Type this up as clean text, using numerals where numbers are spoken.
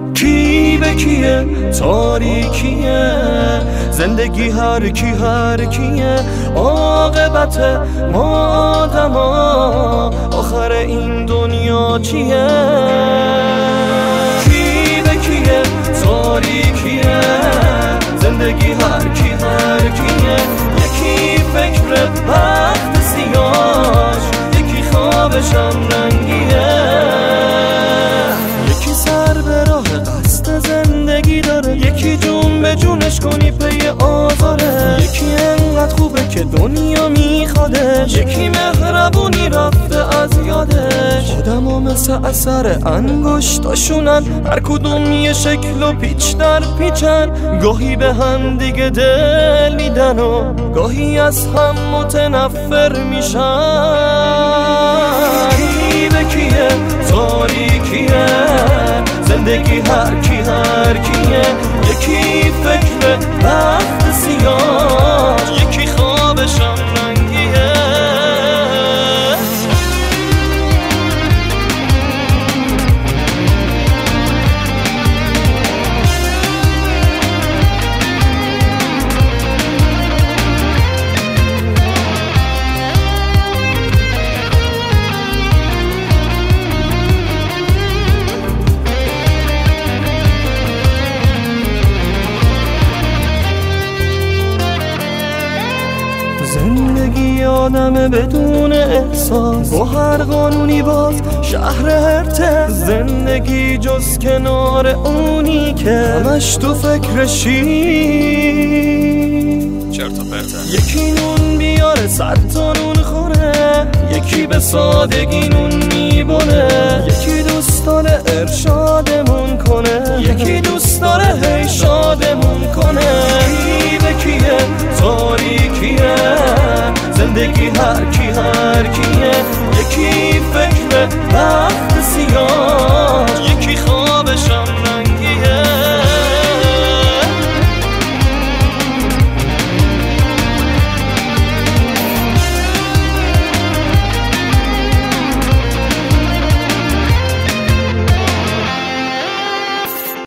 کی به کیه تاریکیه زندگی هر کیه عاقبت ما آدما آخر این دنیا چیه کی به کیه تاریکیه زندگی هر کیه یکی فکر وقت سیاش یکی خوابشم رنگیه یکی سر به راه قصد زندگی داره یکی جون به جونش کنی پی آزاره یکی انقدر خوبه که دنیا میخوادش یکی مهربونی رفته از یادش آدم ها مثل اثر انگشتاشونن هر کدوم یه شکل و پیچ در پیچن گاهی به هم دیگه دل میدن و گاهی از هم متنفر میشن کی به کیه تاریکیه زندگی هر کیه یکی فکر وقت سیاه یکی خوابشم رنگیه زندگی آدم بدون احساس با هر قانونی باز شهر هرته زندگی جز کنار اونی که همش تو فکرشی چرت و پرته یکی نون بیاره 100 تا نون خوره یکی به سادگی نون میبونه یکی دوست داره ارشادمون کنه یکی دوست داره هی شادمون کنه کی به کیه تاریکیه زندگی هر کیه یکی فکر وقت سیاه